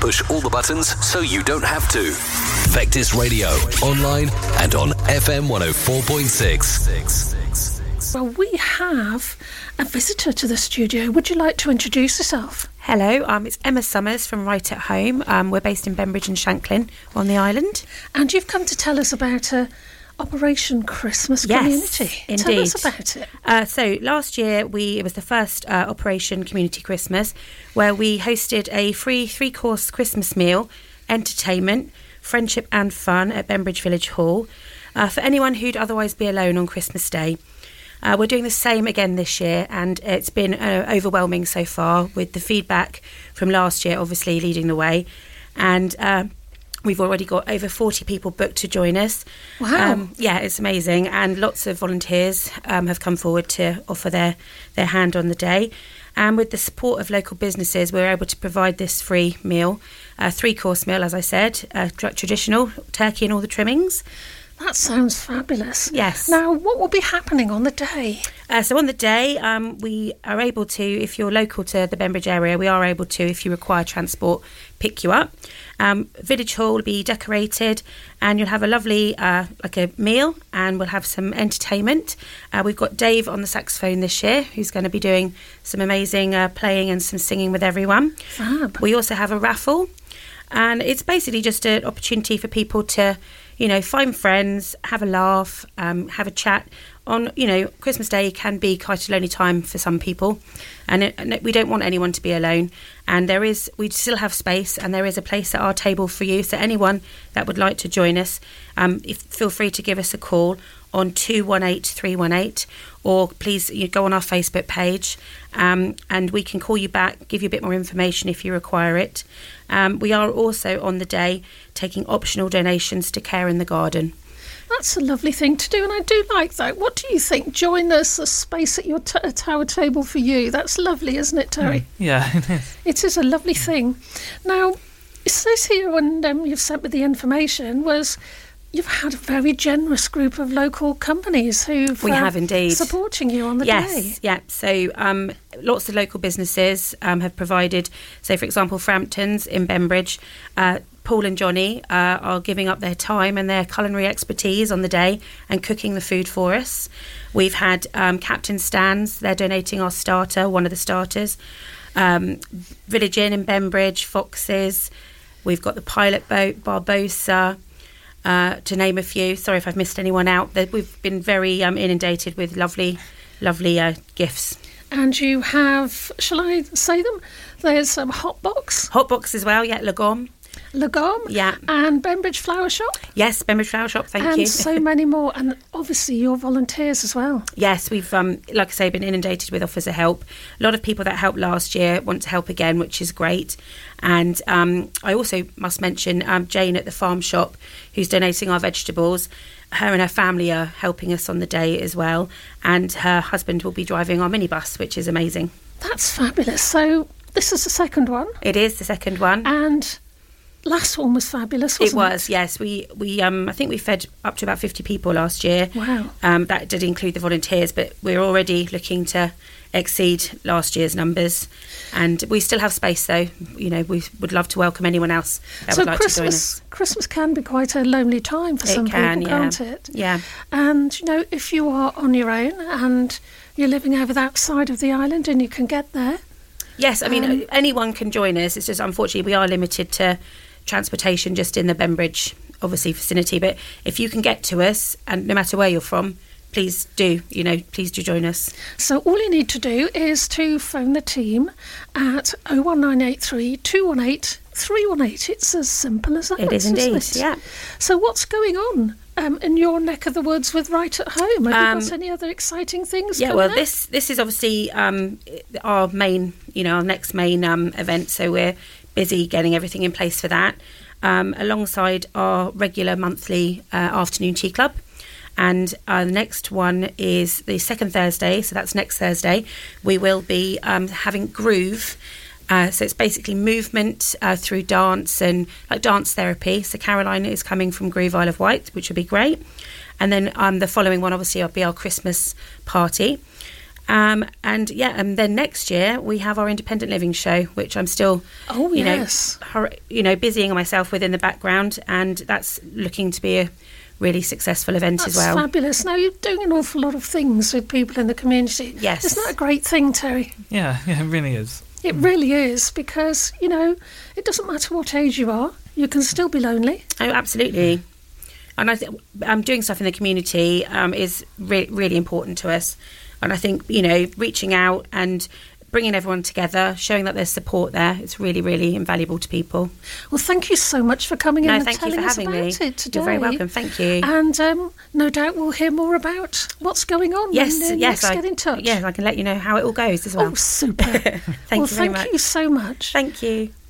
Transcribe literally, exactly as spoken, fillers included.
push all the buttons so you don't have to. Vectis Radio, online and on F M one oh four point six. Well, we have a visitor to the studio. Would you like to introduce yourself? Hello, um, it's Emma Summers from Right at Home. Um, we're based in Bembridge and Shanklin on the island. And you've come to tell us about a Operation Christmas yes, Community. Indeed. Tell us about it. Uh, so last year we it was the first uh, Operation Community Christmas, where we hosted a free three-course Christmas meal, entertainment, friendship and fun at Bembridge Village Hall uh, for anyone who'd otherwise be alone on Christmas Day. Uh, we're doing the same again this year, and it's been uh, overwhelming so far, with the feedback from last year obviously leading the way. And uh, we've already got over forty people booked to join us. Wow. Um, yeah, it's amazing. And lots of volunteers um, have come forward to offer their, their hand on the day. And with the support of local businesses, we're able to provide this free meal, a three-course meal, as I said, uh, traditional, turkey and all the trimmings. That sounds fabulous. Yes. Now, what will be happening on the day? Uh, so on the day, um, we are able to, if you're local to the Bembridge area, we are able to, if you require transport, pick you up. Um, Village Hall will be decorated, and you'll have a lovely, uh, like a meal, and we'll have some entertainment. Uh, we've got Dave on the saxophone this year, who's going to be doing some amazing uh, playing and some singing with everyone. Fab. We also have a raffle, and it's basically just an opportunity for people to, you know, find friends, have a laugh, um, have a chat. On, you know, Christmas Day can be quite a lonely time for some people, and, it, and it, we don't want anyone to be alone. And there is, we still have space, and there is a place at our table for you. So anyone that would like to join us, um, if, feel free to give us a call on two one eight, three one eight, or please you go on our Facebook page, um, and we can call you back, give you a bit more information if you require it. Um, we are also on the day taking optional donations to Care in the Garden. That's a lovely thing to do, and I do like that. What do you think? Join us, a space at your t- a tower table for you. That's lovely, isn't it, Terry? Mm, yeah, it is. It is a lovely thing. Now, it says here, when um, you've sent me the information, was you've had a very generous group of local companies who've we uh, have indeed supporting you on the yes, day. Yes, yeah. So um, lots of local businesses um, have provided. So, for example, Frampton's in Bembridge, uh, Paul and Johnny uh, are giving up their time and their culinary expertise on the day and cooking the food for us. We've had um, Captain Stan's, they're donating our starter, one of the starters. Um, Village Inn in Bembridge, Foxes. We've got the Pilot Boat, Barbosa, uh, to name a few. Sorry if I've missed anyone out. We've been very um, inundated with lovely, lovely uh, gifts. And you have, shall I say them? There's um, Hotbox. Hotbox as well, yeah, Lagom. Lagom, yeah, and Bembridge Flower Shop. Yes, Bembridge Flower Shop. Thank and you. And so many more, and obviously your volunteers as well. Yes, we've, um, like I say, been inundated with offers of help. A lot of people that helped last year want to help again, which is great. And um, I also must mention um, Jane at the farm shop, who's donating our vegetables. Her and her family are helping us on the day as well, and her husband will be driving our minibus, which is amazing. That's fabulous. So this is the second one. It is the second one, and. Last one was fabulous, wasn't it? It was, yes. We, we um, I think we fed up to about fifty people last year. Wow. Um, that did include the volunteers, but we're already looking to exceed last year's numbers. And we still have space, though. You know, we would love to welcome anyone else that so would like Christmas, to join us. Christmas can be quite a lonely time for it some can, people, yeah. can't it? Yeah. And, you know, if you are on your own and you're living over that side of the island and you can get there. Yes, I mean, um, anyone can join us. It's just, unfortunately, we are limited to transportation just in the Bembridge, obviously, vicinity. But if you can get to us, and no matter where you're from, please do, you know, please do join us. So all you need to do is to phone the team at oh one nine eight three, two one eight, three one eight. It's as simple as that. It is indeed, isn't it? yeah. So what's going on um, in your neck of the woods with Right at Home? Have Um, you got any other exciting things Yeah, coming well, up? this this is obviously um, our main, you know, our next main um, event, so we're busy getting everything in place for that, um, alongside our regular monthly uh, afternoon tea club. And uh, the next one is the second Thursday, so that's next Thursday. We will be um, having Groove. Uh, so it's basically movement uh, through dance and like dance therapy. So Caroline is coming from Groove Isle of Wight, which will be great. And then um, the following one, obviously, will be our Christmas party. Um, and yeah, and then next year we have our independent living show, which I'm still, oh, you yes. know, hor- you know, busying myself with in the background, and that's looking to be a really successful event That's as well. Fabulous. Now, you're doing an awful lot of things with people in the community. Yes. Isn't that a great thing, Terry? Yeah, yeah, it really is. It really is, because, you know, it doesn't matter what age you are, you can still be lonely. Oh, absolutely. And I think um, doing stuff in the community um, is re- really important to us. And I think, you know, reaching out and bringing everyone together, showing that there's support there, it's really, really invaluable to people. Well, thank you so much for coming No, in and thank you telling for us having about me. it today. You're very welcome. Thank you. And um, no doubt we'll hear more about what's going on Yes, when uh, yes, next I, get in touch. Yes, I can let you know how it all goes as well. Oh, super. Thank well, you very thank much. you so much. Thank you.